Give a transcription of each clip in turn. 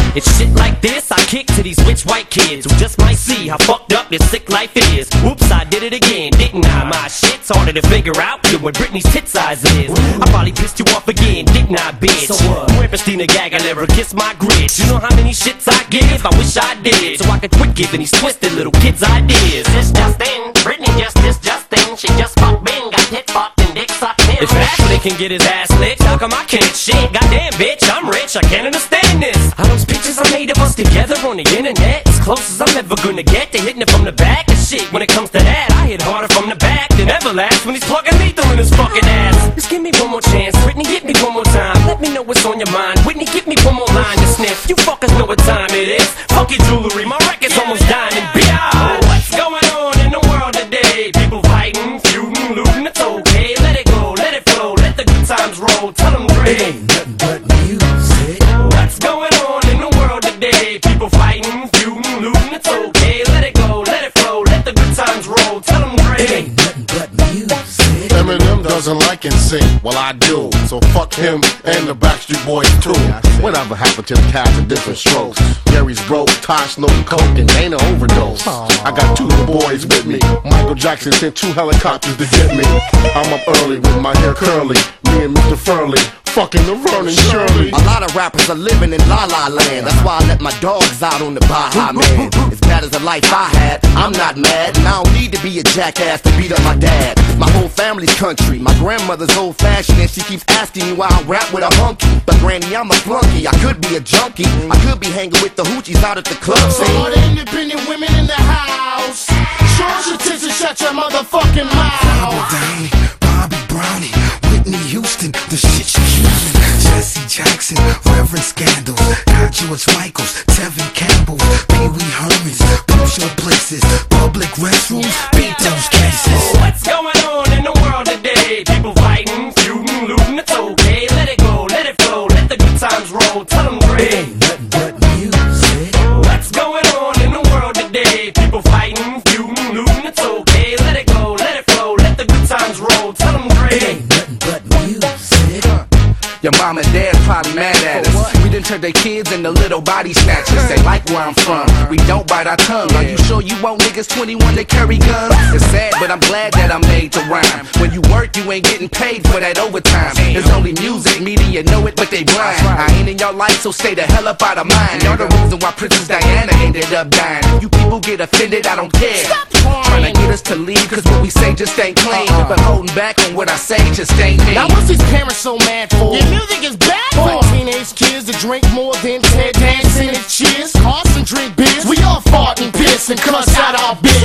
It's shit like this I kick to these rich white kids who just might see how fucked up this sick life is. Whoops, I did it again, didn't I? My shit's harder to figure out than what Britney's tit size is. I probably pissed you off again, didn't I, bitch? So what? Where Christina Aguilera kiss my grits. You know how many shits I give? I wish I did, so I could quit giving these twisted little kids ideas. This Justin, Britney just this Justin. She just fucked Ben, got hit fucked and dick sucked him. If Ashley can get his ass licked, how come I can't shit? Goddamn bitch, I'm rich, I can't understand this. Are those pictures I made of us together on the internet as close as I'm ever gonna get to hitting it from the back? And shit, when it comes to that, I hit harder from the back than Everlast when he's plugging lethal in his fucking ass. Just give me one more chance, Britney, hit me one more time. Let me know what's on your mind, Whitney, give me one more line to sniff. You fuckers know what time it is. Fuck your jewelry, my record's almost diamond. B.I. What's going on in the world today? People fighting, feuding, looting, it's okay. Let it go, let it flow, let the good times roll. Tell them Dre. It ain't nothing but music. What's going on in the world today? People fighting, feuding, looting, it's okay. Let it go, let it flow, let the good times roll. Tell them Dre. It ain't nothing but music. Eminem doesn't like NSYNC, well I do. So fuck him and the Backstreet Boys too. Whatever happened to the cats of different strokes? Gary's broke, Tosh snorting coke, and Dana overdose. I got two little boys with me. Michael Jackson sent 2 helicopters to get me. I'm up early with my hair curly. Me and Mr. Furley fucking the Vernon Shirley. A lot of rappers are living in La La Land. That's why I let my dogs out on the Baja, man. As bad as the life I had, I'm not mad. And I don't need to be a jackass to beat up my dad. My whole family's country. My grandmother's old fashioned and she keeps asking me why I rap with a hunky. But granny, I'm a flunky. I could be a junkie. I could be hanging with the hoochies out at the club. All the independent women in the house, show your tits and shut your motherfucking mouth. Bobby Brownie, Whitney Houston, the shit she's using. Jesse Jackson, Reverend Scandals, George Michaels, Tevin Campbell, Pee Wee Hermans, show places, public restrooms, beat those cases. What's going on in the world today? People fighting, feuding, looting, it's okay. Let it go, let it flow, let the good times roll. Tell them Dre. It ain't nothing but music. What's going on in the world today? People fighting, feuding, looting, it's okay. Let it go, let it flow, let the good times roll. Tell them Dre. It ain't nothing but music. Your mom and dad probably mad at us. We done turned their kids into little body snatchers. They like where I'm from. We don't bite our tongue. Are you sure you want niggas 21 that carry guns? It's sad, but I'm glad that I'm made to rhyme. When you work, you ain't getting paid for that overtime. There's only music, media know it, but they blind. I ain't in your life, so stay the hell up out of mine. You're the reason why Princess Diana ended up dying. If you people get offended, I don't care. Trying to get us to leave, cause what we say just ain't clean. But holding back on what I say just ain't me. Now what's these parents so mad for? Your music is bad for teenage kids that drink more than Ted Danson and cheers. Cars and drink beers. We all fart and piss and cuss out our biz.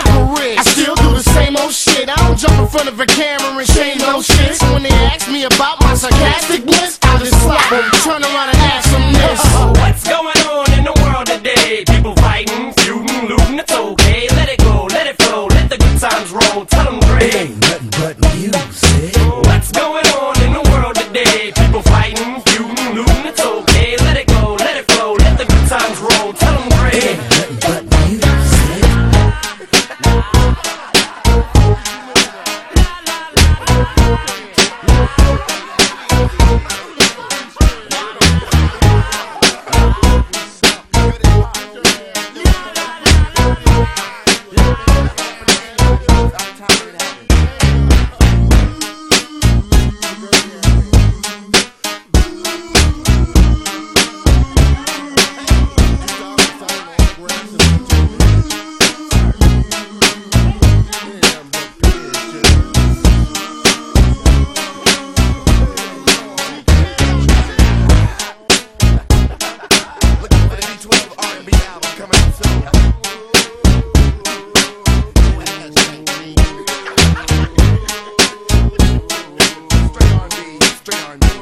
I still do the same old shit. I don't jump in front of a camera and say no shit. So when they ask me about my sarcasticness, I just slap them, turn around and ask them this. What's going on in the world today? People fighting, feuding, looting, it's okay. Let it go, let it flow, let the good times roll. Tell them Dre. It ain't nothing but music. What's going on in the world today? People fighting, feuding, looting, it's okay. Let it go, let it flow, let the good times roll. Tell them Dre. It ain't nothing but music. Straight R&B.